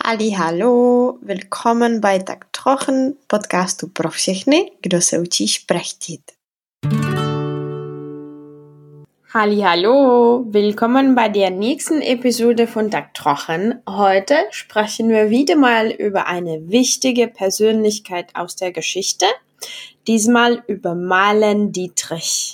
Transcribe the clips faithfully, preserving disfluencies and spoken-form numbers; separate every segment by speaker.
Speaker 1: Hallo, willkommen bei Tak Trochen, podcastu pro všechny, kdo se učí šprechtit. Hallo, willkommen bei der nächsten Episode von Tak Trochen. Heute sprechen wir wieder mal über eine wichtige Persönlichkeit aus der Geschichte, diesmal über Marlene Dietrich.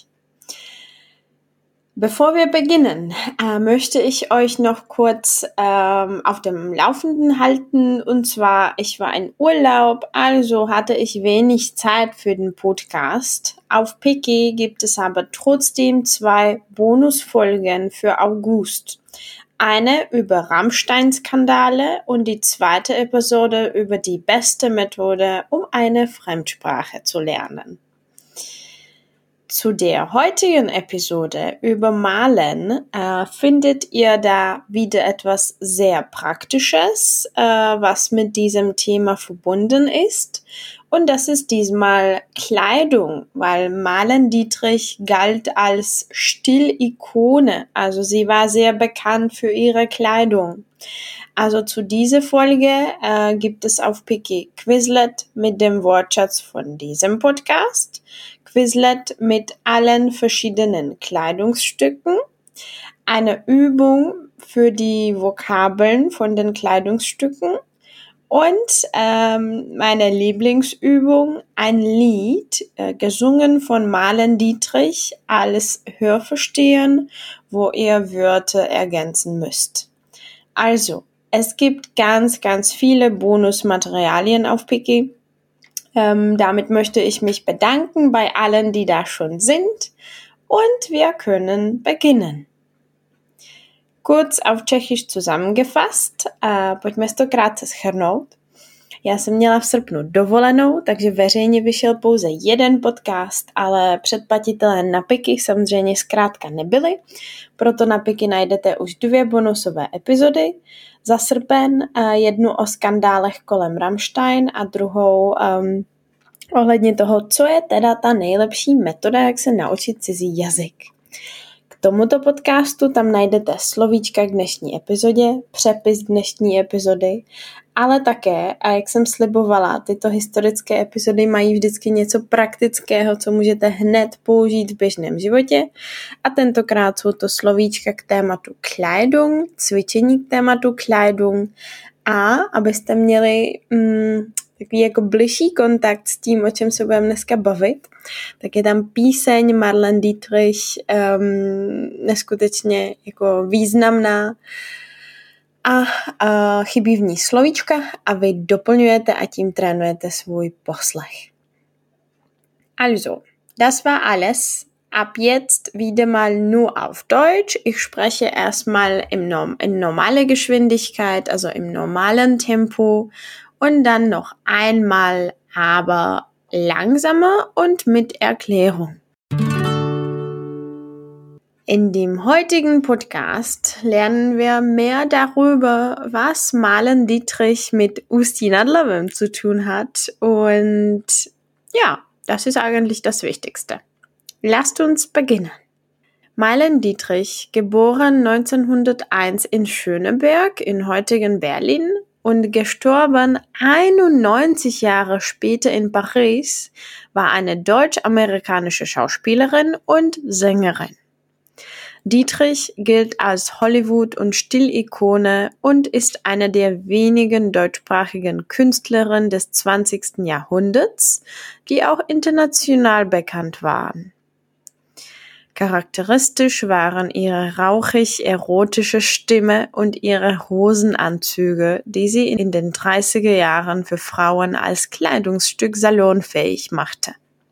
Speaker 1: Bevor wir beginnen, äh, möchte ich euch noch kurz ähm, auf dem Laufenden halten. Und zwar, ich war in Urlaub, also hatte ich wenig Zeit für den Podcast. Auf P K gibt es aber trotzdem zwei Bonusfolgen für August. Eine über Rammstein-Skandale und die zweite Episode über die beste Methode, um eine Fremdsprache zu lernen. Zu der heutigen Episode über Malen äh, findet ihr da wieder etwas sehr Praktisches, äh, was mit diesem Thema verbunden ist. Und das ist diesmal Kleidung, weil Marlene Dietrich galt als Stilikone. Also sie war sehr bekannt für ihre Kleidung. Also zu dieser Folge äh, gibt es auf P K Quizlet mit dem Wortschatz von diesem Podcast, Quizlet mit allen verschiedenen Kleidungsstücken, eine Übung für die Vokabeln von den Kleidungsstücken und ähm, meine Lieblingsübung, ein Lied, äh, gesungen von Marlene Dietrich, als Hörverstehen, wo ihr Wörter ergänzen müsst. Also, es gibt ganz, ganz viele Bonusmaterialien auf P K. Ähm, damit möchte ich mich bedanken bei allen, die da schon sind. Und wir können beginnen. Kurz auf Čechiš zusammengefasst, uh, pojďme si to krátce shrnout. Já jsem měla v srpnu dovolenou, takže veřejně vyšel pouze jeden podcast, ale předplatitelé na P K samozřejmě zkrátka nebyli, proto na P K najdete už dvě bonusové epizody. Za srpen uh, jednu o skandálech kolem Rammstein a druhou um, ohledně toho, co je teda ta nejlepší metoda, jak se naučit cizí jazyk. K tomuto podcastu tam najdete slovíčka k dnešní epizodě, přepis dnešní epizody, ale také, a jak jsem slibovala, tyto historické epizody mají vždycky něco praktického, co můžete hned použít v běžném životě. A tentokrát jsou to slovíčka k tématu Kleidung, cvičení k tématu Kleidung a abyste měli mm, takový jako bližší kontakt s tím, o čem se budeme dneska bavit, tak je tam píseň Marlene Dietrich, um, neskutečně jako významná a, a chybí v ní slovíčka a vy doplňujete a tím trénujete svůj poslech. Also, das war alles. Ab jetzt wieder mal nur auf Deutsch. Ich spreche erstmal im Norm- in normale Geschwindigkeit, also im normalen Tempo und dann noch einmal, aber langsamer und mit Erklärung. In dem heutigen Podcast lernen wir mehr darüber, was Marlene Dietrich mit Ústí nad Labem zu tun hat. Und ja, das ist eigentlich das Wichtigste. Lasst uns beginnen. Marlene Dietrich, geboren neunzehnhunderteins in Schöneberg in heutigen Berlin und gestorben einundneunzig Jahre später in Paris, war eine deutsch-amerikanische Schauspielerin und Sängerin. Dietrich gilt als Hollywood- und Stilikone und ist eine der wenigen deutschsprachigen Künstlerinnen des zwanzigsten Jahrhunderts, die auch international bekannt waren. Charakteristisch waren ihre rauchig-erotische Stimme und ihre Hosenanzüge, die sie in den dreißiger Jahren für Frauen als Kleidungsstück salonfähig machte.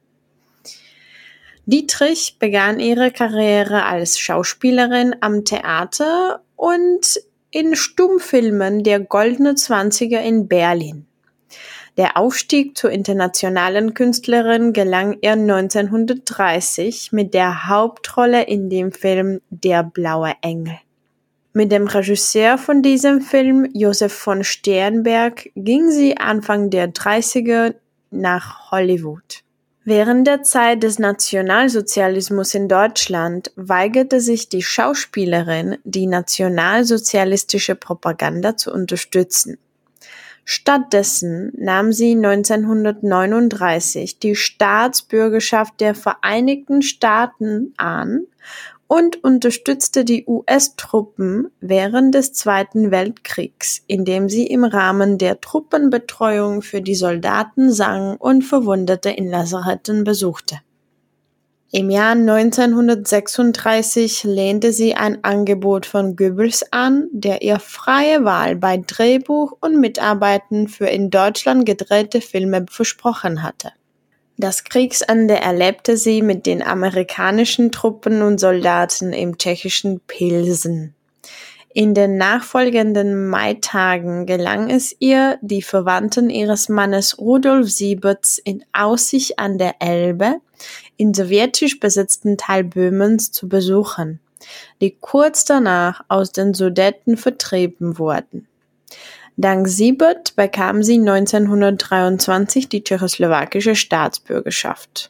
Speaker 1: Dietrich begann ihre Karriere als Schauspielerin am Theater und in Stummfilmen der Goldene Zwanziger in Berlin. Der Aufstieg zur internationalen Künstlerin gelang ihr neunzehnhundertdreißig mit der Hauptrolle in dem Film Der blaue Engel. Mit dem Regisseur von diesem Film, Josef von Sternberg, ging sie Anfang der dreißiger nach Hollywood. Während der Zeit des Nationalsozialismus in Deutschland weigerte sich die Schauspielerin, die nationalsozialistische Propaganda zu unterstützen. Stattdessen nahm sie neunzehnhundertneununddreißig die Staatsbürgerschaft der Vereinigten Staaten an und unterstützte die U S-Truppen während des Zweiten Weltkriegs, indem sie im Rahmen der Truppenbetreuung für die Soldaten sang und Verwundete in Lazaretten besuchte. Im Jahr neunzehnhundertsechsunddreißig lehnte sie ein Angebot von Goebbels an, der ihr freie Wahl bei Drehbuch und Mitarbeiten für in Deutschland gedrehte Filme versprochen hatte. Das Kriegsende erlebte sie mit den amerikanischen Truppen und Soldaten im tschechischen Pilsen. In den nachfolgenden Maitagen gelang es ihr, die Verwandten ihres Mannes Rudolf Sieberts in Aussich an der Elbe, in sowjetisch besetzten Teil Böhmens, zu besuchen, die kurz danach aus den Sudeten vertrieben wurden. Dank Siebert bekam sie neunzehnhundertdreiundzwanzig die tschechoslowakische Staatsbürgerschaft.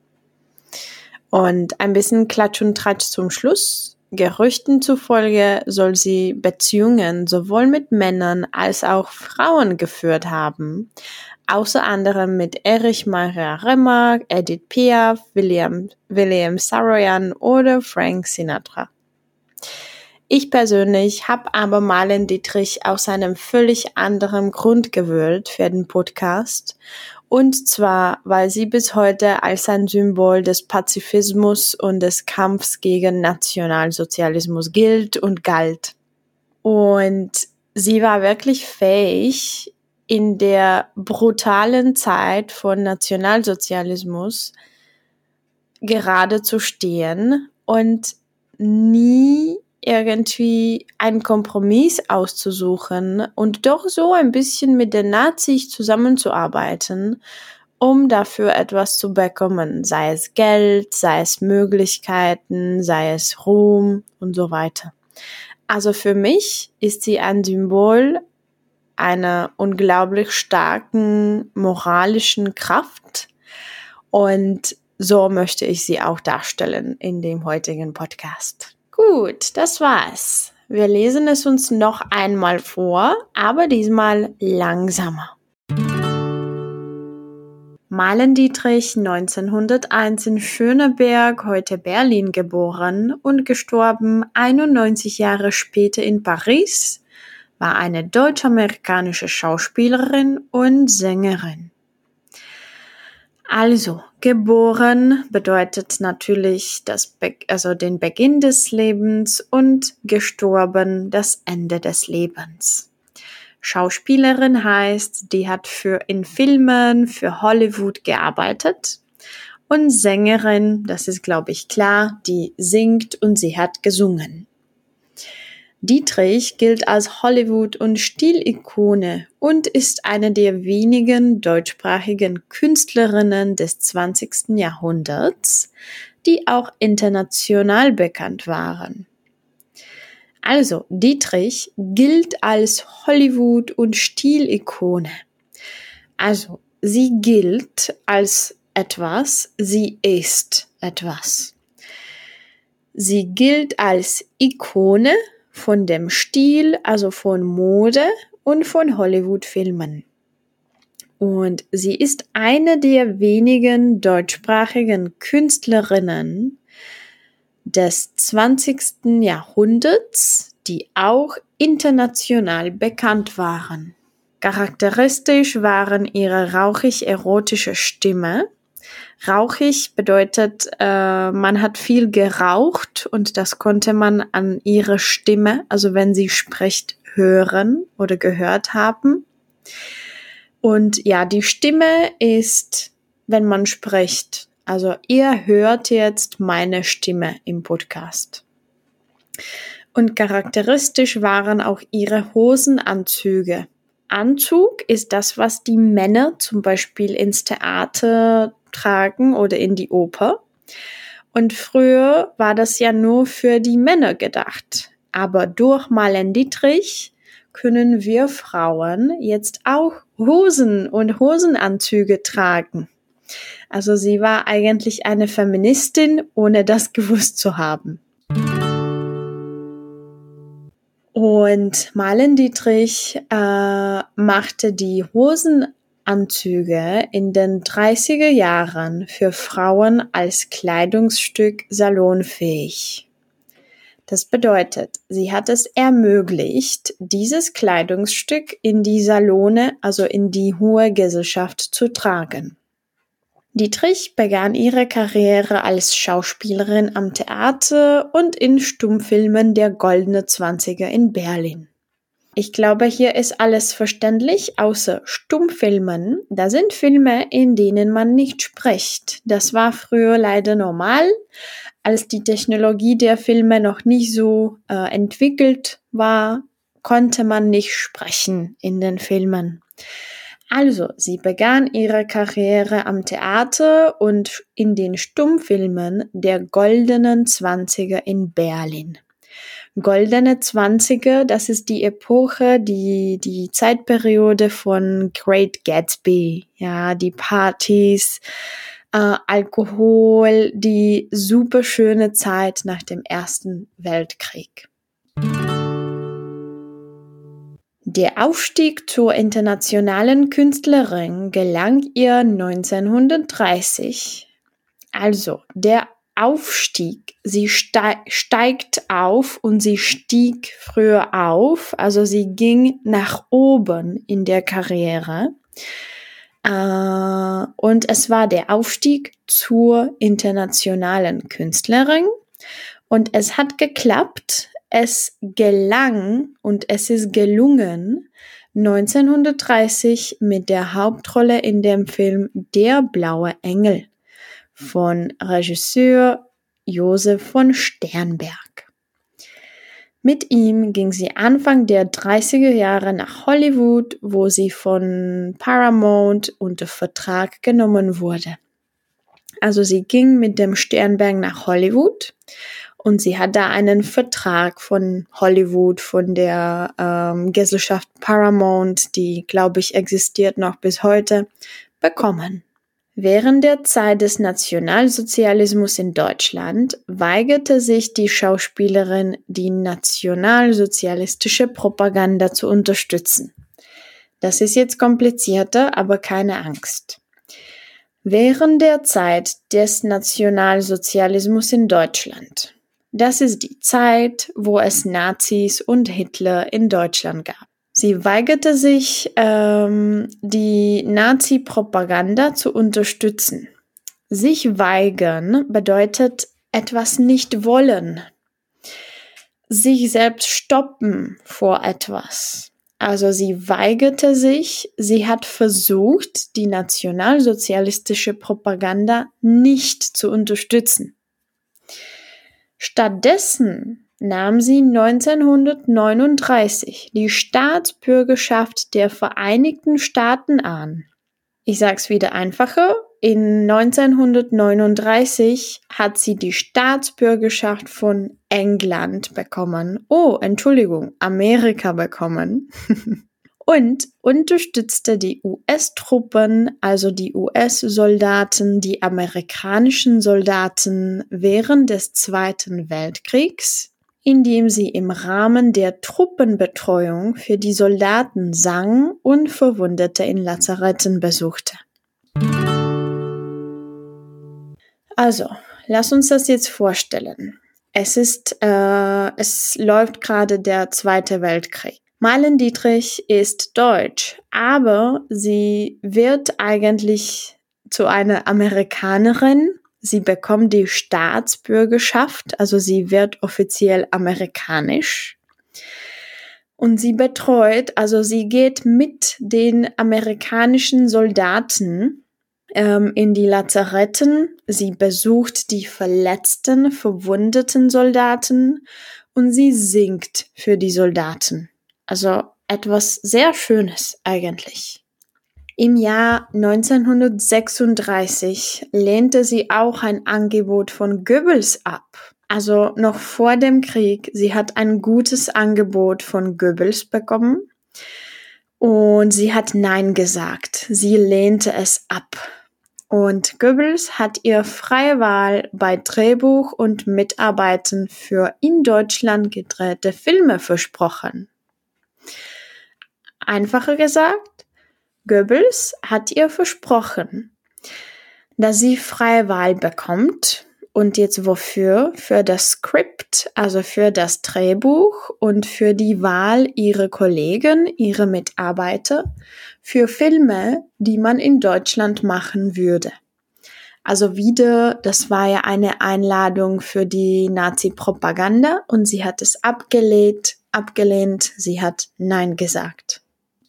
Speaker 1: Und ein bisschen Klatsch und Tratsch zum Schluss. Gerüchten zufolge soll sie Beziehungen sowohl mit Männern als auch Frauen geführt haben, außer anderem mit Erich Maria Remarque, Edith Piaf, William, William Saroyan oder Frank Sinatra. Ich persönlich habe aber Marlene Dietrich aus einem völlig anderen Grund gewählt für den Podcast. Und zwar, weil sie bis heute als ein Symbol des Pazifismus und des Kampfs gegen Nationalsozialismus gilt und galt. Und sie war wirklich fähig, in der brutalen Zeit von Nationalsozialismus gerade zu stehen und nie irgendwie einen Kompromiss auszusuchen und doch so ein bisschen mit den Nazis zusammenzuarbeiten, um dafür etwas zu bekommen, sei es Geld, sei es Möglichkeiten, sei es Ruhm und so weiter. Also für mich ist sie ein Symbol einer unglaublich starken moralischen Kraft und so möchte ich sie auch darstellen in dem heutigen Podcast. Gut, das war's. Wir lesen es uns noch einmal vor, aber diesmal langsamer. Marlene Dietrich, neunzehnhunderteins in Schöneberg, heute Berlin geboren und gestorben einundneunzig Jahre später in Paris, war eine deutsch-amerikanische Schauspielerin und Sängerin. Also, geboren bedeutet natürlich das Be- also den Beginn des Lebens und gestorben das Ende des Lebens. Schauspielerin heißt, die hat für in Filmen für Hollywood gearbeitet und Sängerin, das ist glaube ich klar, die singt und sie hat gesungen. Dietrich gilt als Hollywood- und Stilikone und ist eine der wenigen deutschsprachigen Künstlerinnen des zwanzigsten Jahrhunderts, die auch international bekannt waren. Also, Dietrich gilt als Hollywood- und Stilikone. Also, sie gilt als etwas, sie ist etwas. Sie gilt als Ikone von dem Stil, also von Mode und von Hollywood-Filmen. Und sie ist eine der wenigen deutschsprachigen Künstlerinnen des zwanzigsten Jahrhunderts, die auch international bekannt waren. Charakteristisch waren ihre rauchig-erotische Stimme. Rauchig bedeutet, äh, man hat viel geraucht und das konnte man an ihrer Stimme, also wenn sie spricht, hören oder gehört haben. Und ja, die Stimme ist, wenn man spricht. Also ihr hört jetzt meine Stimme im Podcast. Und charakteristisch waren auch ihre Hosenanzüge. Anzug ist das, was die Männer zum Beispiel ins Theater tragen oder in die Oper. Und früher war das ja nur für die Männer gedacht. Aber durch Marlene Dietrich können wir Frauen jetzt auch Hosen und Hosenanzüge tragen. Also sie war eigentlich eine Feministin, ohne das gewusst zu haben. Und Marlene Dietrich äh, machte die Hosenanzüge in den dreißiger Jahren für Frauen als Kleidungsstück salonfähig. Das bedeutet, sie hat es ermöglicht, dieses Kleidungsstück in die Salone, also in die hohe Gesellschaft, zu tragen. Dietrich begann ihre Karriere als Schauspielerin am Theater und in Stummfilmen der Goldene Zwanziger in Berlin. Ich glaube, hier ist alles verständlich, außer Stummfilmen. Da sind Filme, in denen man nicht spricht. Das war früher leider normal, als die Technologie der Filme noch nicht so äh, entwickelt war, konnte man nicht sprechen in den Filmen. Also, sie begann ihre Karriere am Theater und in den Stummfilmen der Goldenen Zwanziger in Berlin. Goldene Zwanziger, das ist die Epoche, die, die Zeitperiode von Great Gatsby, ja, die Partys, äh, Alkohol, die superschöne Zeit nach dem Ersten Weltkrieg. Der Aufstieg zur internationalen Künstlerin gelang ihr neunzehnhundertdreißig. Also, der Aufstieg, sie steigt auf und sie stieg früher auf, also sie ging nach oben in der Karriere. Äh, und es war der Aufstieg zur internationalen Künstlerin und es hat geklappt. Es gelang und es ist gelungen, neunzehnhundertdreißig mit der Hauptrolle in dem Film Der blaue Engel von Regisseur Josef von Sternberg. Mit ihm ging sie Anfang der dreißiger Jahre nach Hollywood, wo sie von Paramount unter Vertrag genommen wurde. Also sie ging mit dem Sternberg nach Hollywood. Und sie hat da einen Vertrag von Hollywood, von der ähm, Gesellschaft Paramount, die, glaube ich, existiert noch bis heute, bekommen. Während der Zeit des Nationalsozialismus in Deutschland weigerte sich die Schauspielerin, die nationalsozialistische Propaganda zu unterstützen. Das ist jetzt komplizierter, aber keine Angst. Während der Zeit des Nationalsozialismus in Deutschland. Das ist die Zeit, wo es Nazis und Hitler in Deutschland gab. Sie weigerte sich, ähm, die Nazi-Propaganda zu unterstützen. Sich weigern bedeutet etwas nicht wollen. Sich selbst stoppen vor etwas. Also sie weigerte sich, sie hat versucht, die nationalsozialistische Propaganda nicht zu unterstützen. Stattdessen nahm sie neunzehnhundertneununddreißig die Staatsbürgerschaft der Vereinigten Staaten an. Ich sag's wieder einfacher. In neunzehnhundertneununddreißig hat sie die Staatsbürgerschaft von England bekommen. Oh, Entschuldigung, Amerika bekommen. Und unterstützte die U S-Truppen, also die U S-Soldaten, die amerikanischen Soldaten während des Zweiten Weltkriegs, indem sie im Rahmen der Truppenbetreuung für die Soldaten sang und Verwundete in Lazaretten besuchte. Also, lass uns das jetzt vorstellen. Es ist, äh, es läuft gerade der Zweite Weltkrieg. Marlene Dietrich ist deutsch, aber sie wird eigentlich zu einer Amerikanerin. Sie bekommt die Staatsbürgerschaft, also sie wird offiziell amerikanisch. Und sie betreut, also sie geht mit den amerikanischen Soldaten ähm, in die Lazaretten. Sie besucht die verletzten, verwundeten Soldaten und sie singt für die Soldaten. Also etwas sehr Schönes eigentlich. Im Jahr neunzehnhundertsechsunddreißig lehnte sie auch ein Angebot von Goebbels ab. Also noch vor dem Krieg, sie hat ein gutes Angebot von Goebbels bekommen und sie hat Nein gesagt. Sie lehnte es ab. Und Goebbels hat ihr freie Wahl bei Drehbuch und Mitarbeiten für in Deutschland gedrehte Filme versprochen. Einfacher gesagt, Goebbels hat ihr versprochen, dass sie freie Wahl bekommt. Und jetzt wofür? Für das Skript, also für das Drehbuch und für die Wahl ihrer Kollegen, ihrer Mitarbeiter, für Filme, die man in Deutschland machen würde. Also wieder, das war ja eine Einladung für die Nazi-Propaganda und sie hat es abgelehnt, abgelehnt, sie hat Nein gesagt.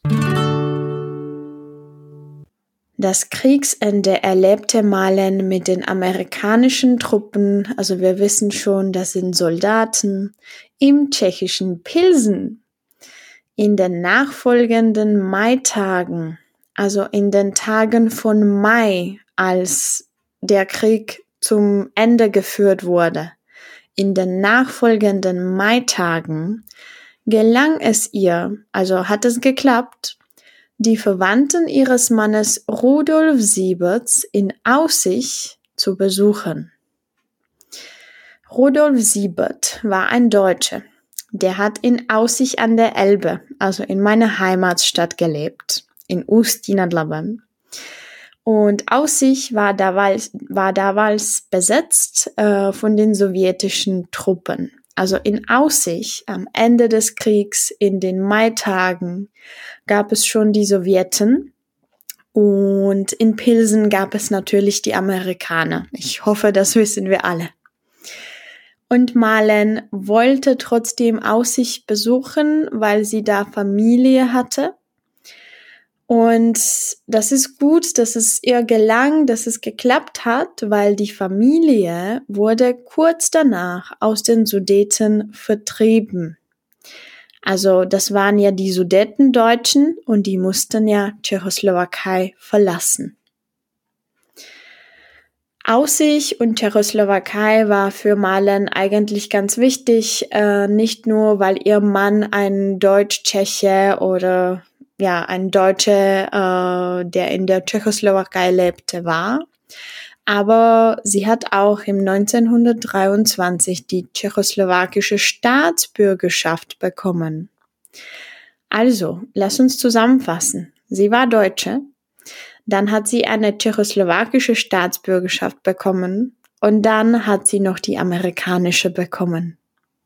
Speaker 1: Das Kriegsende erlebte Malen mit den amerikanischen Truppen, also wir wissen schon, das sind Soldaten, im tschechischen Pilsen. In den nachfolgenden Maitagen, also in den Tagen von Mai, als der Krieg zum Ende geführt wurde, in den nachfolgenden Maitagen gelang es ihr, also hat es geklappt, die Verwandten ihres Mannes Rudolf Sieberts in Aussich zu besuchen. Rudolf Siebert war ein Deutscher. Der hat in Aussich an der Elbe, also in meiner Heimatstadt, gelebt, in Ústí nad Labem. Und Aussich war damals, war damals besetzt äh, von den sowjetischen Truppen. Also in Aussich am Ende des Kriegs, in den Maitagen, gab es schon die Sowjeten und in Pilsen gab es natürlich die Amerikaner. Ich hoffe, das wissen wir alle. Und Malen wollte trotzdem Aussich besuchen, weil sie da Familie hatte. Und das ist gut, dass es ihr gelang, dass es geklappt hat, weil die Familie wurde kurz danach aus den Sudeten vertrieben. Also das waren ja die Sudetendeutschen und die mussten ja Tschechoslowakei verlassen. Aussich und Tschechoslowakei war für Malen eigentlich ganz wichtig, äh, nicht nur, weil ihr Mann ein Deutsch-Tscheche oder ja ein Deutscher, äh, der in der Tschechoslowakei lebte, war, aber sie hat auch im neunzehnhundertdreiundzwanzig die tschechoslowakische Staatsbürgerschaft bekommen. Also, lass uns zusammenfassen. Sie war Deutsche, dann hat sie eine tschechoslowakische Staatsbürgerschaft bekommen und dann hat sie noch die amerikanische bekommen.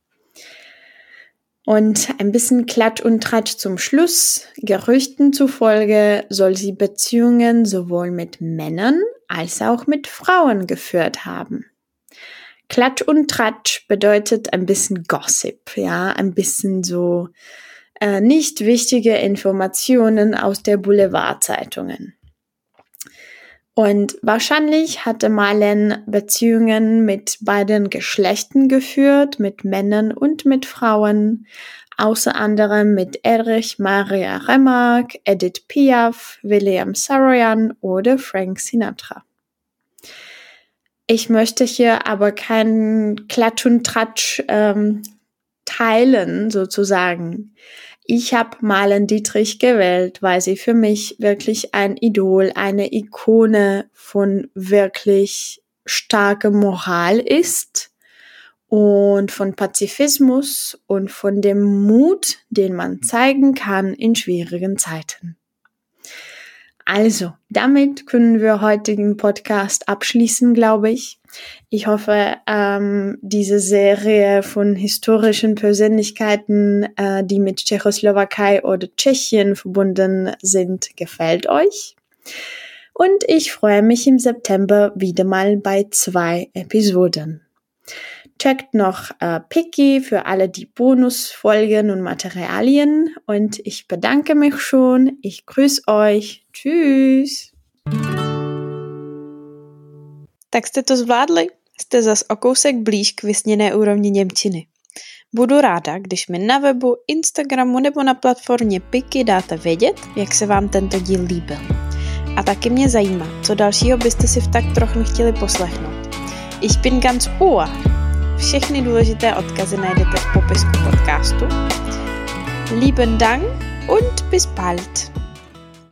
Speaker 1: Und ein bisschen Klatsch und Tratsch zum Schluss. Gerüchten zufolge soll sie Beziehungen sowohl mit Männern als auch mit Frauen geführt haben. Klatsch und Tratsch bedeutet ein bisschen Gossip, ja, ein bisschen so äh, nicht wichtige Informationen aus der Boulevardzeitungen. Und wahrscheinlich hatte Malen Beziehungen mit beiden Geschlechtern geführt, mit Männern und mit Frauen, außer anderem mit Erich Maria Remarque, Edith Piaf, William Saroyan oder Frank Sinatra. Ich möchte hier aber keinen Klatsch und Tratsch ähm, teilen, sozusagen. Ich habe Marlene Dietrich gewählt, weil sie für mich wirklich ein Idol, eine Ikone von wirklich starker Moral ist und von Pazifismus und von dem Mut, den man zeigen kann in schwierigen Zeiten. Also, damit können wir heutigen Podcast abschließen, glaube ich. Ich hoffe, ähm, diese Serie von historischen Persönlichkeiten, äh, die mit Tschechoslowakei oder Tschechien verbunden sind, gefällt euch. Und ich freue mich im September wieder mal bei zwei Episoden. Checkt noch äh, Piki für alle die Bonusfolgen und Materialien und ich bedanke mich schon. Ich grüße euch. Tschüss.
Speaker 2: Tak jste to zvládli? Jste zas o kousek blíž k vysněné úrovni němčiny. Budu ráda, když mi na webu, Instagramu nebo na platformě Piki dáte vědět, jak se vám tento díl líbil. A taky mě zajímá, co dalšího byste si v tak trochu chtěli poslechnout. Ich bin ganz ohr. Všechny důležité odkazy najdete v popisku podcastu. Lieben Dank und bis bald.